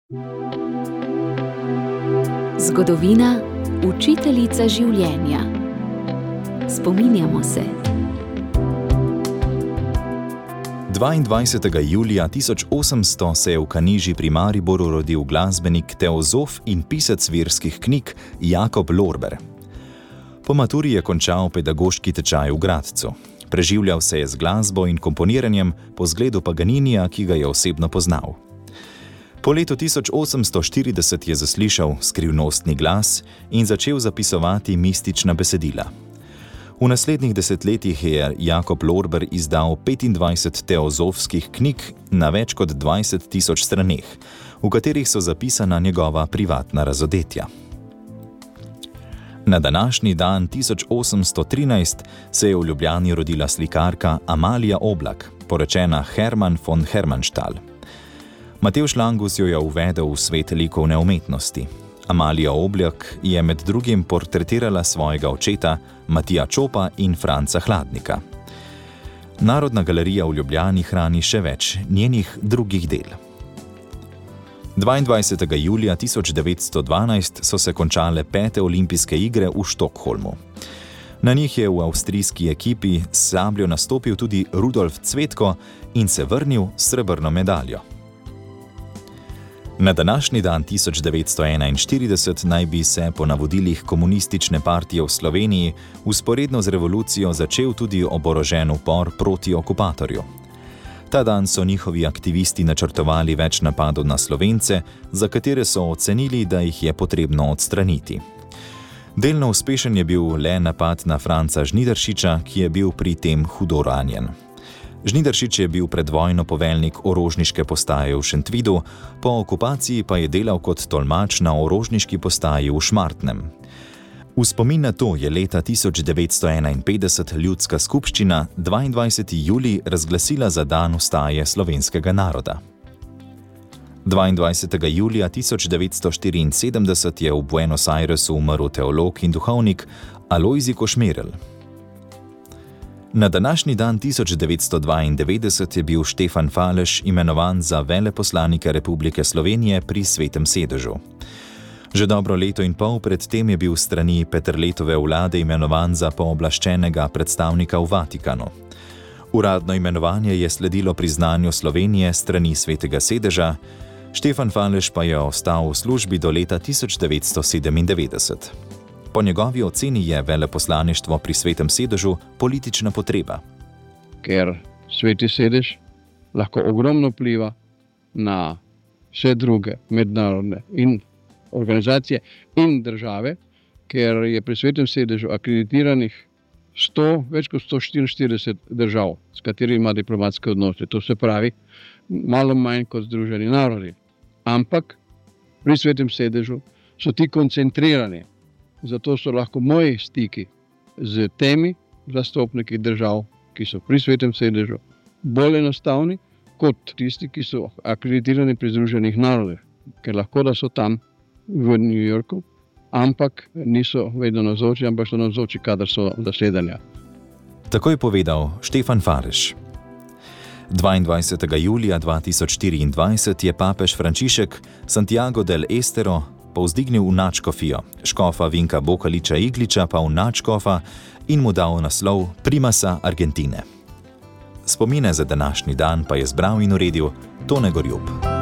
Zgodovina, učiteljica življenja. Spominjamo se. 22. julija 1800 se je v Kaniži pri Mariboru rodil glasbenik, teozof in pisec verskih knjig Jakob Lorber. Po maturi je končal pedagoški tečaj v Gradcu. Preživljal se je z glasbo in komponiranjem po zgledu Paganinija, ki ga je osebno poznal. Po letu 1840 je zaslišal skrivnostni glas in začel zapisovati mistična besedila. V naslednjih desetletjih je Jakob Lorber izdal 25 teozofskih knjig na več kot 20 000 straneh, v katerih so zapisana njegova privatna razodetja. Na današnji dan 1813 se je v Ljubljani rodila slikarka Amalija Oblak, poročena Hermann von Hermannstahl. Matevž Langus jo je uvedel v svet likovne umetnosti. Amalija Oblak je med drugim portretirala svojega očeta, Matija Čopa in Franca Hladnika. Narodna galerija v Ljubljani hrani še več njenih drugih del. 22. julija 1912 so se končale 5. olimpijske igre v Štokholmu. Na njih je v avstrijski ekipi s sabljo nastopil tudi Rudolf Cvetko in se vrnil s srebrno medaljo. Na današnji dan 1941 naj bi se po navodilih komunistične partije v Sloveniji vzporedno z revolucijo začel tudi oborožen upor proti okupatorju. Ta dan so njihovi aktivisti načrtovali več napadov na Slovence, za katere so ocenili, da jih je potrebno odstraniti. Delno uspešen je bil le napad na Franca Žnidaršiča, ki je bil pri tem hudo ranjen. Žnidaršič je bil pred vojno poveljnik orožniške postaje v Šentvidu, po okupaciji pa je delal kot tolmač na orožniški postaji v Šmartnem. V spomin na to je leta 1951 ljudska skupščina 22. julij razglasila za dan vstaje slovenskega naroda. 22. julija 1974 je v Buenos Airesu umrl teolog in duhovnik Alojzij Košmerl. Na današnji dan 1992 je bil Štefan Faleš imenovan za veleposlanika Republike Slovenije pri Svetem sedežu. Že dobro leto in pol predtem je bil s strani Peterletove vlade imenovan za pooblaščenega predstavnika v Vatikanu. Uradno imenovanje je sledilo priznanju Slovenije s strani Svetega sedeža, Štefan Faleš pa je ostal v službi do leta 1997. Po njegovi oceni je veleposlaništvo pri Svetem sedežu politična potreba. Ker Sveti sedež lahko ogromno vpliva na vse druge mednarodne in organizacije in države, ker je pri Svetem sedežu akreditiranih več kot 144 držav, s katerimi ima diplomatske odnose. To se pravi, malo manj kot Združeni narodi. Ampak pri Svetem sedežu so ti koncentrirani. Zato so lahko moji stiki z temi zastopniki držav, ki so pri Svetem sedežu, bolj enostavni kot tisti, ki so akreditirani pri Združenih narodih, ker lahko da so tam v New Yorku, ampak niso vedno navzoči, ampak so navzoči, kadar so zasedanja. Tako je povedal Štefan Faleš. 22. julija 2024 je papež Frančišek Santiago del Estero povzdignil v nadškofijo, škofa Vinka Bokaliča Igliča pa v nadškofa in mu dal naslov primasa Argentine. Spomine za današnji dan pa je zbral in uredil Tone Gorjup.